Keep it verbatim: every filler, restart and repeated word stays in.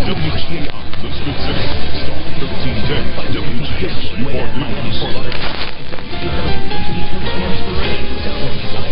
W T A I, Elizabeth City, Star thirteen ten, W T A I, Fort Lee.